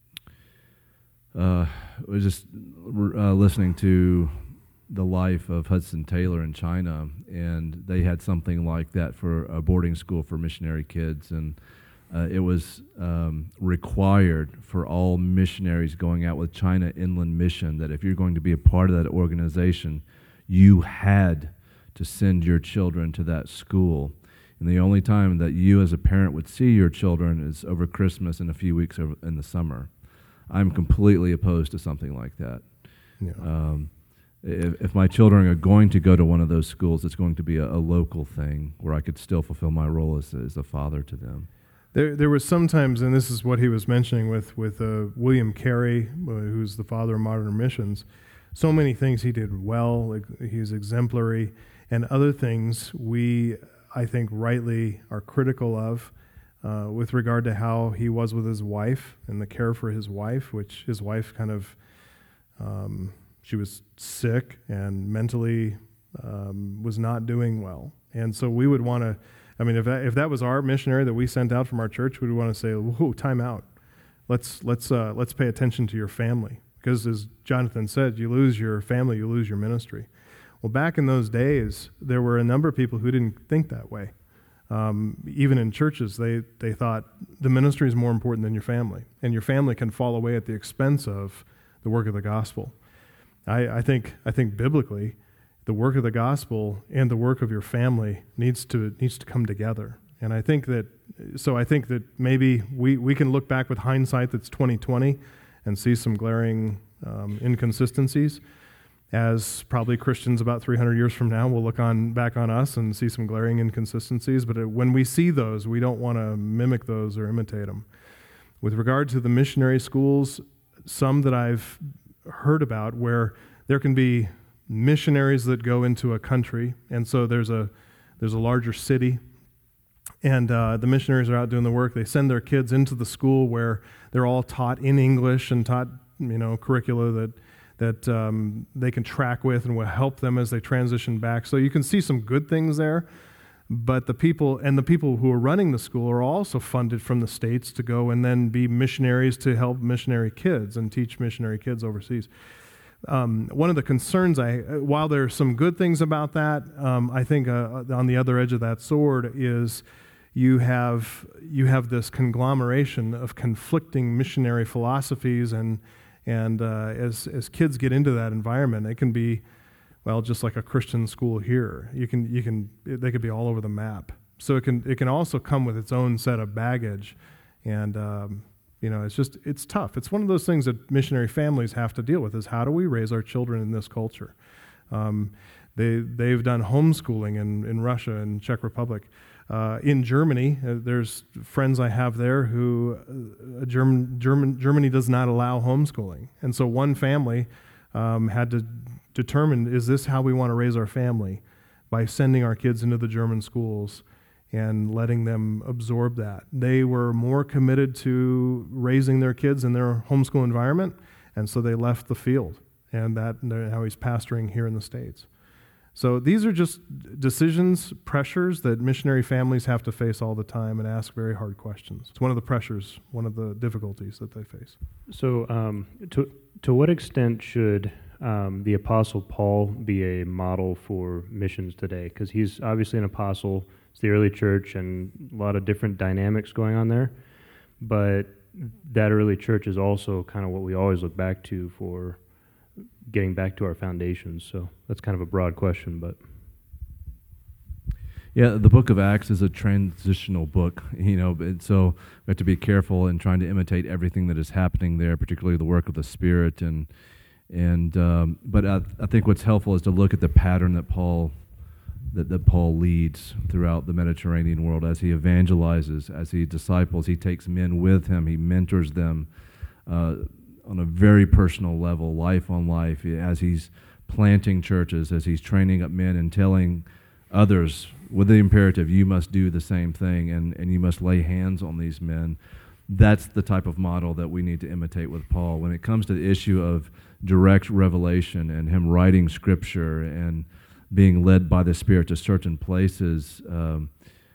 Uh, I was just uh, listening to the life of Hudson Taylor in China, and they had something like that for a boarding school for missionary kids, and uh, it was um, required for all missionaries going out with China Inland Mission that if you're going to be a part of that organization, you had to send your children to that school. And the only time that you as a parent would see your children is over Christmas and a few weeks over in the summer. I'm completely opposed to something like that. Yeah. Um, if, if my children are going to go to one of those schools, it's going to be a, a local thing where I could still fulfill my role as, as a father to them. There, there was sometimes, and this is what he was mentioning with with uh, William Carey, uh, who's the father of modern missions. So many things he did well. Like he was exemplary, and other things we, I think, rightly are critical of. Uh, with regard to how he was with his wife and the care for his wife, which his wife kind of, um, she was sick and mentally um, was not doing well. And so we would want to, I mean, if that, if that was our missionary that we sent out from our church, we would want to say, whoa, time out. Let's, let's, uh, let's pay attention to your family. Because as Jonathan said, you lose your family, you lose your ministry. Well, back in those days, there were a number of people who didn't think that way. Um, even in churches, they, they thought the ministry is more important than your family, and your family can fall away at the expense of the work of the gospel. I, I think I think biblically, the work of the gospel and the work of your family needs to needs to come together. And I think that so I think that maybe we, we can look back with hindsight that's twenty twenty and see some glaring um, inconsistencies. As probably Christians about three hundred years from now will look on back on us and see some glaring inconsistencies. But when we see those, we don't want to mimic those or imitate them. With regard to the missionary schools, some that I've heard about where there can be missionaries that go into a country, and so there's a there's a larger city, and uh, the missionaries are out doing the work. They send their kids into the school where they're all taught in English and taught, you know, curricula that that um, they can track with and will help them as they transition back. So you can see some good things there, but the people and the people who are running the school are also funded from the states to go and then be missionaries to help missionary kids and teach missionary kids overseas. Um, one of the concerns, I, while there are some good things about that, um, I think uh, on the other edge of that sword is you have you have this conglomeration of conflicting missionary philosophies and And uh, as as kids get into that environment, it can be, well, just like a Christian school here. You can you can they could be all over the map. So it can it can also come with its own set of baggage, and um, you know it's just it's tough. It's one of those things that missionary families have to deal with. Is how do we raise our children in this culture? Um, they they've done homeschooling in in Russia and Czech Republic. Uh, in Germany, uh, there's friends I have there who uh, German, German, Germany does not allow homeschooling. And so one family um, had to determine, is this how we want to raise our family? By sending our kids into the German schools and letting them absorb that. They were more committed to raising their kids in their homeschool environment, and so they left the field. And that now he's pastoring here in the States. So these are just decisions, pressures that missionary families have to face all the time and ask very hard questions. It's one of the pressures, one of the difficulties that they face. So um, to to what extent should um, the Apostle Paul be a model for missions today? Because he's obviously an apostle. It's the early church and a lot of different dynamics going on there. But that early church is also kind of what we always look back to for getting back to our foundations. So that's kind of a broad question, but yeah, the book of Acts is a transitional book, you know, and so we have to be careful in trying to imitate everything that is happening there, particularly the work of the Spirit. And and um, but I, I think what's helpful is to look at the pattern that Paul that, that Paul leads throughout the Mediterranean world as he evangelizes, as he disciples, he takes men with him, he mentors them uh, on a very personal level, life on life, as he's planting churches, as he's training up men and telling others with the imperative, you must do the same thing and, and you must lay hands on these men. That's the type of model that we need to imitate with Paul. When it comes to the issue of direct revelation and him writing scripture and being led by the Spirit to certain places, um,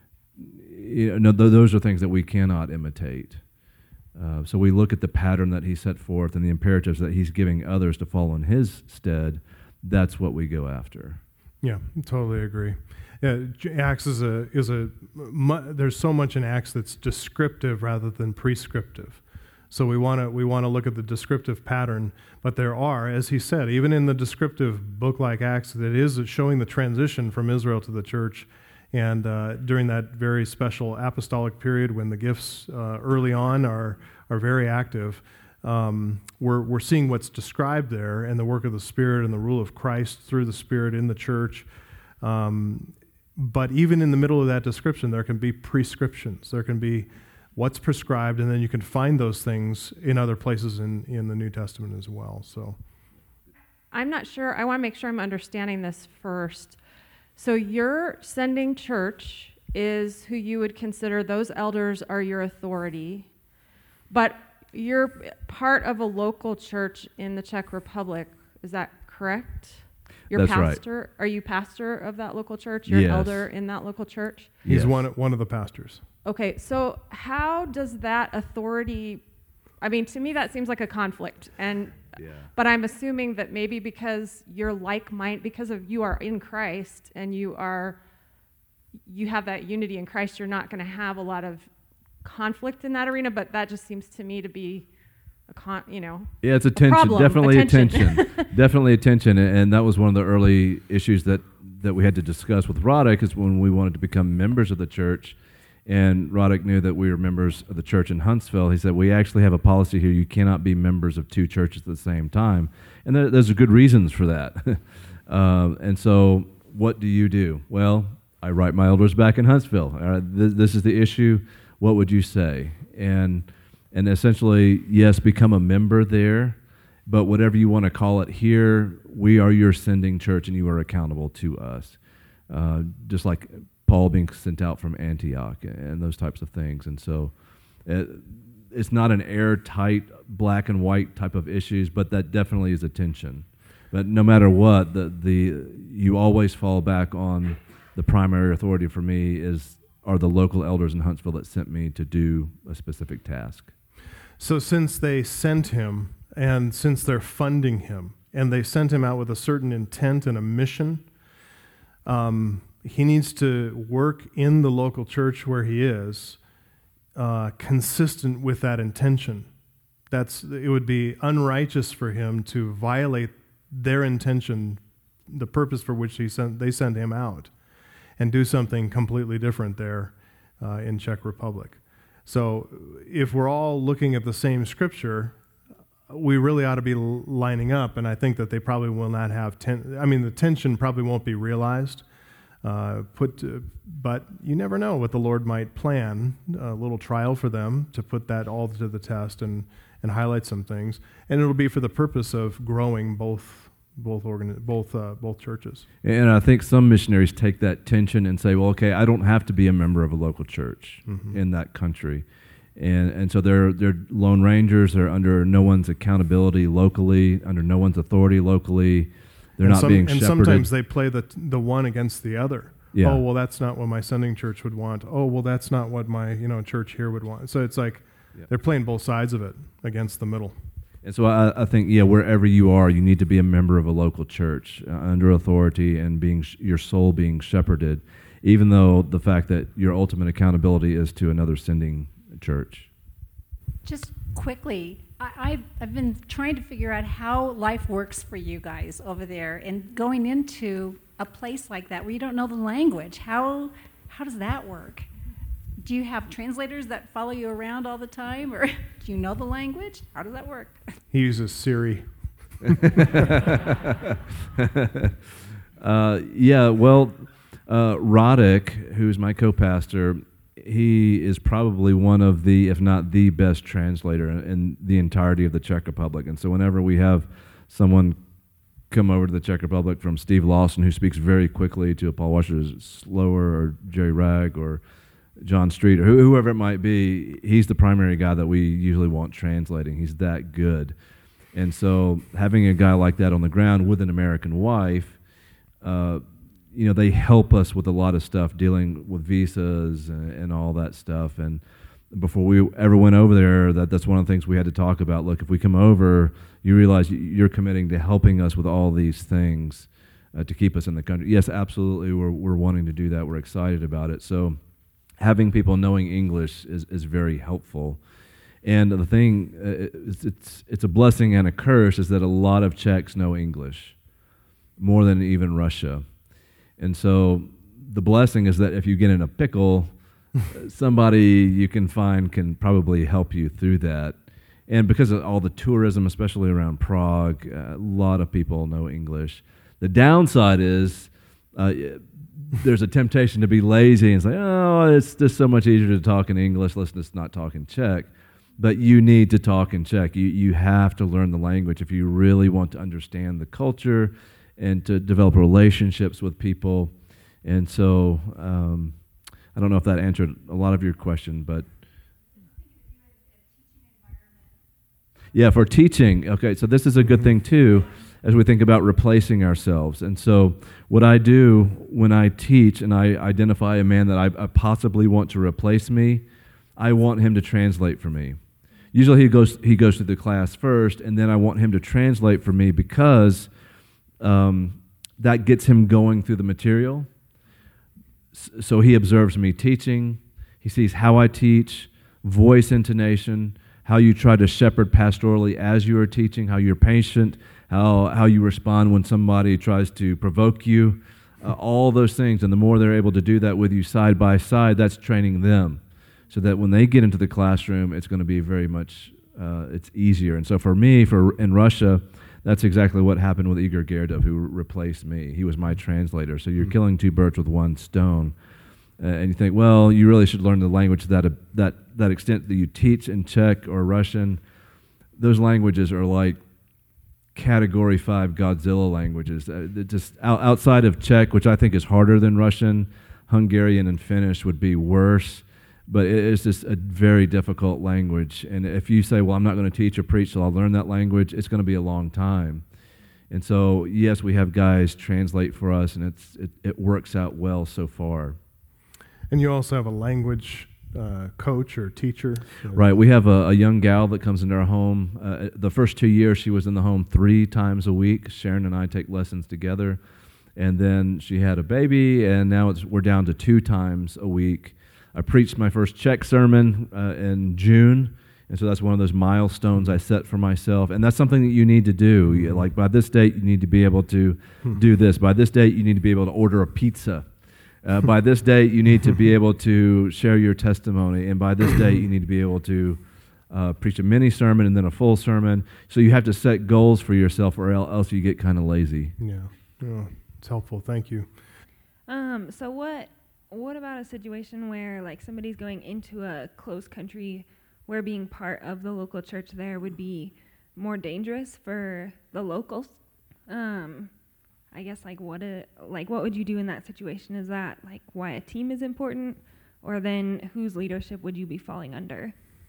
you know, th- those are things that we cannot imitate. Uh, so we look at the pattern that he set forth and the imperatives that he's giving others to follow in his stead. That's what we go after. Yeah, totally agree. Yeah, Acts is a is a mu- there's so much in Acts that's descriptive rather than prescriptive. So we want to we want to look at the descriptive pattern, but there are, as he said, even in the descriptive book like Acts, that is showing the transition from Israel to the church, and uh, during that very special apostolic period when the gifts uh, early on are are very active. Um, we're we're seeing what's described there and the work of the Spirit and the rule of Christ through the Spirit in the church. Um, but even in the middle of that description, there can be prescriptions. There can be what's prescribed, and then you can find those things in other places in, in the New Testament as well. So, I'm not sure. I want to make sure I'm understanding this first. So your sending church is who you would consider those elders are your authority, but you're part of a local church in the Czech Republic. Is that correct? You're That's pastor. right. Are you pastor of that local church? You're Yes. an elder in that local church? he's Yes. one one of the pastors. Okay, so how does that authority, I mean, to me that seems like a conflict. And Yeah. but I'm assuming that maybe because you're like mind, because of you are in Christ and you are, you have that unity in Christ, you're not going to have a lot of conflict in that arena. But that just seems to me to be a con, you know. Yeah, it's a a tension. problem, Definitely a tension. a tension. Definitely a tension, and and that was one of the early issues that, that we had to discuss with Roddick, is when we wanted to become members of the church, and Roddick knew that we were members of the church in Huntsville. He said, we actually have a policy here, you cannot be members of two churches at the same time, and there, there's good reasons for that. uh, and so what do you do? Well, I write my elders back in Huntsville. All right, th- this is the issue. What would you say? And and essentially, yes, become a member there, but whatever you want to call it here, we are your sending church, and you are accountable to us. Uh, just like Paul being sent out from Antioch and those types of things. And so it, it's not an airtight, black and white type of issues, but that definitely is a tension. But no matter what, the the you always fall back on the primary authority for me is are the local elders in Huntsville that sent me to do a specific task. So since they sent him, and since they're funding him, and they sent him out with a certain intent and a mission, um, he needs to work in the local church where he is, uh, consistent with that intention. That's it would be unrighteous for him to violate their intention, the purpose for which he sent they sent him out, and do something completely different there uh, in Czech Republic. So if we're all looking at the same scripture, we really ought to be lining up, and I think that they probably will not have ten. I mean, the tension probably won't be realized. Uh, put, to, but you never know what the Lord might plan. A little trial for them to put that all to the test and and highlight some things, and it'll be for the purpose of growing both both organi- both uh, both churches. And I think some missionaries take that tension and say, well, okay, I don't have to be a member of a local church mm-hmm. in that country. And and so they're they're lone rangers. They're under no one's accountability locally, under no one's authority locally. They're and not some, being and shepherded. sometimes they play the the one against the other. Yeah. Oh, well, that's not what my sending church would want. Oh, well, that's not what my you know church here would want. So it's like yeah. they're playing both sides of it against the middle. And so I, I think, yeah, wherever you are, you need to be a member of a local church uh, under authority and being sh- your soul being shepherded, even though the fact that your ultimate accountability is to another sending church. Just quickly, I, I've, I've been trying to figure out how life works for you guys over there, and going into a place like that where you don't know the language. How how does that work? Do you have translators that follow you around all the time, or do you know the language? How does that work? He uses Siri. uh, yeah, well, Uh, Roddick, who's my co-pastor, he is probably one of the, if not the best translator in, in the entirety of the Czech Republic. And so whenever we have someone come over to the Czech Republic from Steve Lawson, who speaks very quickly, to a Paul Washer who's slower, or Jerry Ragg, or John Street, or whoever it might be, he's the primary guy that we usually want translating. He's that good. And so having a guy like that on the ground with an American wife, uh, you know, they help us with a lot of stuff, dealing with visas and, and all that stuff. And before we ever went over there, that, that's one of the things we had to talk about. Look, if we come over, you realize you're committing to helping us with all these things uh, to keep us in the country. Yes, absolutely, we're, we're wanting to do that. We're excited about it. So having people knowing English is, is very helpful. And the thing, uh, it's, it's, it's a blessing and a curse, is that a lot of Czechs know English, more than even Russia. And so the blessing is that if you get in a pickle, somebody you can find can probably help you through that. And because of all the tourism, especially around Prague, uh, a lot of people know English. The downside is uh, there's a temptation to be lazy and say, oh, it's just so much easier to talk in English, let's just not talk in Czech. But you need to talk in Czech. You, you have to learn the language if you really want to understand the culture and to develop relationships with people. And so um, I don't know if that answered a lot of your question, but yeah, for teaching, okay, so this is a good thing too, as we think about replacing ourselves. And so what I do when I teach and I identify a man that I, I possibly want to replace me, I want him to translate for me. Usually he goes he goes through the class first, and then I want him to translate for me because um, that gets him going through the material. S- so he observes me teaching. He sees how I teach, voice intonation, how you try to shepherd pastorally as you are teaching, how you're patient, how, how you respond when somebody tries to provoke you, uh, all those things. And the more they're able to do that with you side by side, that's training them, so that when they get into the classroom, it's going to be very much, uh, it's easier. And so for me, for in Russia, that's exactly what happened with Igor Gerdov, who replaced me. He was my translator. So you're mm-hmm. killing two birds with one stone. Uh, and you think, well, you really should learn the language to that, uh, that, that extent that you teach in Czech or Russian. Those languages are like Category five Godzilla languages. Uh, just out, outside of Czech, which I think is harder than Russian, Hungarian and Finnish would be worse. But it's just a very difficult language. And if you say, well, I'm not going to teach or preach till I'll learn that language, it's going to be a long time. And so, yes, we have guys translate for us, and it's it, it works out well so far. And you also have a language uh, coach or teacher? Right. We have a, a young gal that comes into our home. Uh, the first two years, she was in the home three times a week. Sharon and I take lessons together. And then she had a baby, and now it's we're down to two times a week. I preached my first Czech sermon uh, in June, and so that's one of those milestones I set for myself. And that's something that you need to do. You, like, by this date, you need to be able to do this. By this date, you need to be able to order a pizza. Uh, by this date, you need to be able to share your testimony. And by this date, you need to be able to uh, preach a mini sermon and then a full sermon. So you have to set goals for yourself, or else you get kind of lazy. Yeah, yeah, it's helpful. Thank you. Um. So what... What about a situation where, like, somebody's going into a closed country where being part of the local church there would be more dangerous for the locals? Um, I guess, like, what a, like what would you do in that situation? Is that, like, why a team is important? Or then whose leadership would you be falling under?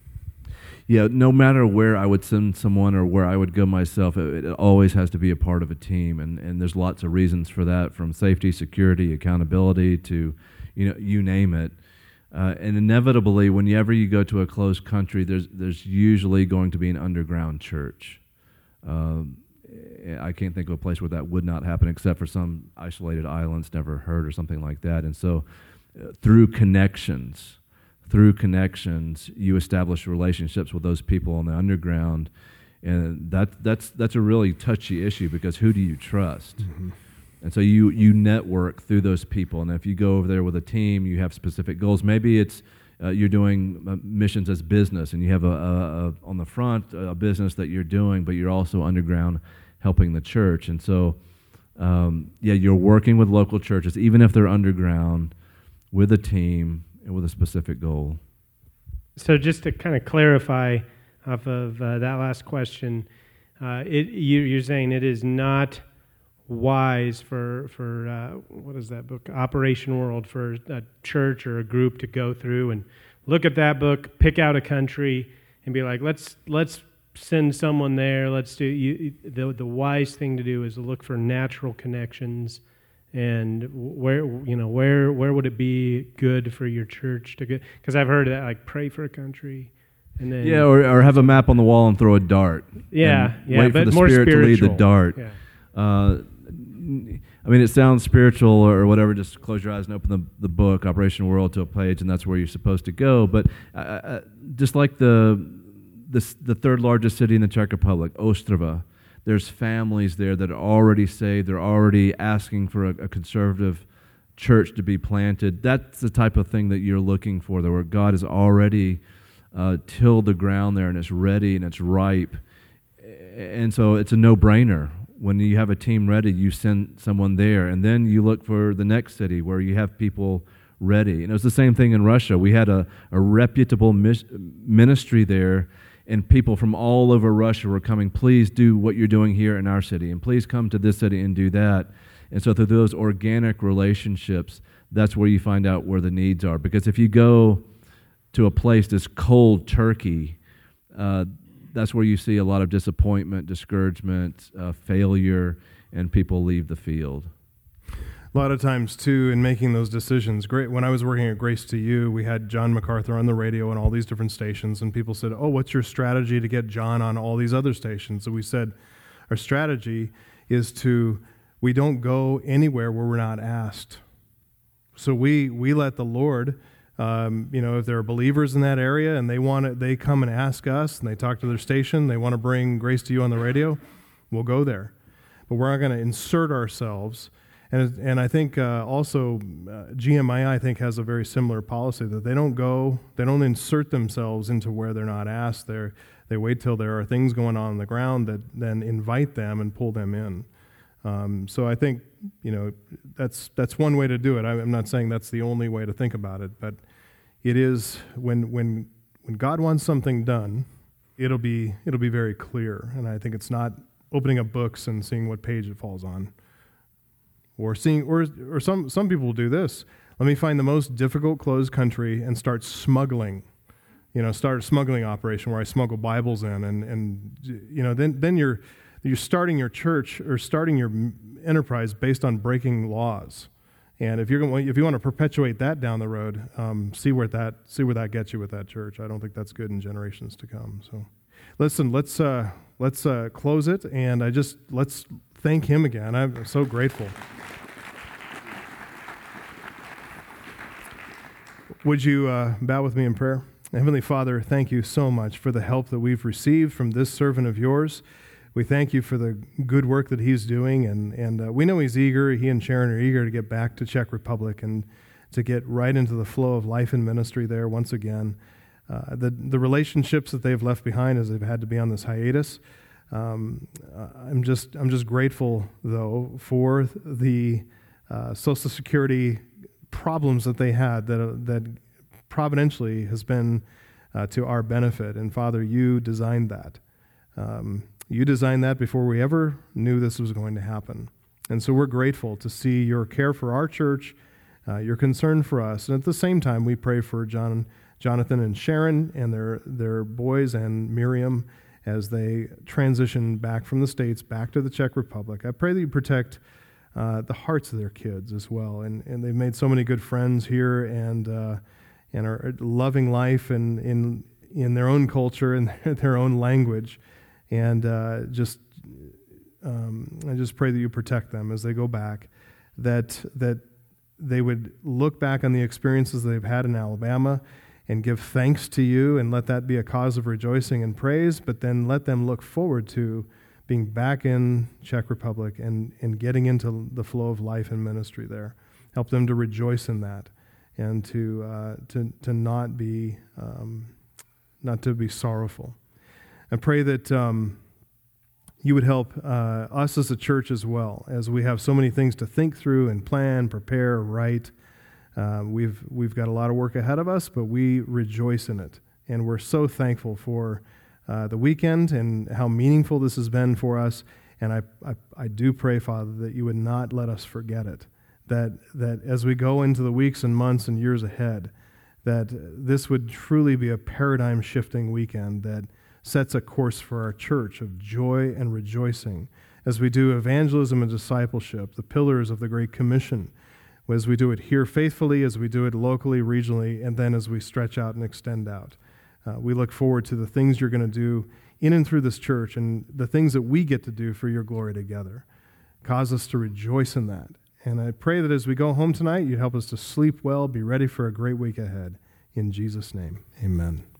Yeah, no matter where I would send someone or where I would go myself, it, it always has to be a part of a team. And, and there's lots of reasons for that, from safety, security, accountability to... You know, you name it. Uh, and inevitably, whenever you go to a closed country, there's there's usually going to be an underground church. Um, I can't think of a place where that would not happen, except for some isolated islands never heard or something like that. And so uh, through connections, through connections, you establish relationships with those people on the underground. And that that's that's a really touchy issue, because who do you trust? Mm-hmm. And so you you network through those people. And if you go over there with a team, you have specific goals. Maybe it's uh, you're doing uh, missions as business, and you have a, a, a on the front a business that you're doing, but you're also underground helping the church. And so um, yeah, you're working with local churches, even if they're underground, with a team and with a specific goal. So just to kind of clarify off of uh, that last question, uh, it, you, you're saying it is not wise for, for uh, what is that book, Operation World, for a church or a group to go through and look at that book, pick out a country, and be like, let's let's send someone there. Let's do you, the the wise thing to do is to look for natural connections, and where you know where where would it be good for your church to go? Because I've heard that, like, pray for a country, and then yeah, or or have a map on the wall and throw a dart. Yeah, yeah, wait but for the more Spirit spiritual. to lead the dart. Yeah. Uh, I mean, it sounds spiritual or whatever. Just close your eyes and open the, the book, Operation World, to a page, and that's where you're supposed to go. But uh, uh, just like the, the the third largest city in the Czech Republic, Ostrava, there's families there that are already saved. They're already asking for a, a conservative church to be planted. That's the type of thing that you're looking for, there, where God has already uh, tilled the ground there, and it's ready and it's ripe. And so it's a no-brainer. When you have a team ready, you send someone there, and then you look for the next city where you have people ready. And it was the same thing in Russia. We had a, a reputable mis- ministry there, and people from all over Russia were coming, please do what you're doing here in our city, and please come to this city and do that. And so through those organic relationships, that's where you find out where the needs are. Because if you go to a place that's cold turkey, uh, that's where you see a lot of disappointment, discouragement, uh, failure, and people leave the field. A lot of times, too, in making those decisions, great. When I was working at Grace to You, we had John MacArthur on the radio and all these different stations, and people said, oh, what's your strategy to get John on all these other stations? So we said, our strategy is to, we don't go anywhere where we're not asked. So we we let the Lord... Um, you know, if there are believers in that area and they want it, they come and ask us and they talk to their station, they want to bring Grace to You on the radio, we'll go there. But we're not going to insert ourselves. And and I think uh, also uh, G M I, I think, has a very similar policy that they don't go, they don't insert themselves into where they're not asked. They they wait till there are things going on on the ground that then invite them and pull them in. Um, so I think, you know, that's that's one way to do it. I, I'm not saying that's the only way to think about it, but it is when when when God wants something done, it'll be it'll be very clear. And I think it's not opening up books and seeing what page it falls on, or seeing or or some some people will do this. Let me find the most difficult closed country and start smuggling. You know, start a smuggling operation where I smuggle Bibles in, and and you know then then you're. You're starting your church or starting your enterprise based on breaking laws, and if you're going, if you want to perpetuate that down the road, um, see where that see where that gets you with that church. I don't think that's good in generations to come. So, listen, let's uh, let's uh, close it, and I just let's thank him again. I'm so grateful. Would you uh, bow with me in prayer? Heavenly Father, thank you so much for the help that we've received from this servant of yours. We thank you for the good work that he's doing, and, and uh, we know he's eager, he and Sharon are eager to get back to Czech Republic and to get right into the flow of life and ministry there once again. Uh, the, the relationships that they've left behind as they've had to be on this hiatus, um, I'm just I'm just grateful, though, for the uh, Social Security problems that they had that, uh, that providentially has been uh, to our benefit. And Father, you designed that. Um, You designed that before we ever knew this was going to happen. And so we're grateful to see your care for our church, uh, your concern for us. And at the same time, we pray for John, Jonathan and Sharon and their, their boys and Miriam as they transition back from the States back to the Czech Republic. I pray that you protect uh, the hearts of their kids as well. And, and they've made so many good friends here and, uh, and are loving life in, in, in their own culture and their own language. And uh, just, um, I just pray that you protect them as they go back, that that they would look back on the experiences they've had in Alabama and give thanks to you and let that be a cause of rejoicing and praise, but then let them look forward to being back in Czech Republic and, and getting into the flow of life and ministry there. Help them to rejoice in that and to uh, to to not be um, not to be sorrowful. I pray that um, you would help uh, us as a church as well, as we have so many things to think through and plan, prepare, write. Uh, we've we've got a lot of work ahead of us, but we rejoice in it, and we're so thankful for uh, the weekend and how meaningful this has been for us. And I, I I do pray, Father, that you would not let us forget it. That that as we go into the weeks and months and years ahead, that this would truly be a paradigm-shifting weekend that sets a course for our church of joy and rejoicing as we do evangelism and discipleship, the pillars of the Great Commission, as we do it here faithfully, as we do it locally, regionally, and then as we stretch out and extend out. Uh, we look forward to the things you're going to do in and through this church and the things that we get to do for your glory together. Cause us to rejoice in that. And I pray that as we go home tonight, you'd help us to sleep well, be ready for a great week ahead. In Jesus' name, amen.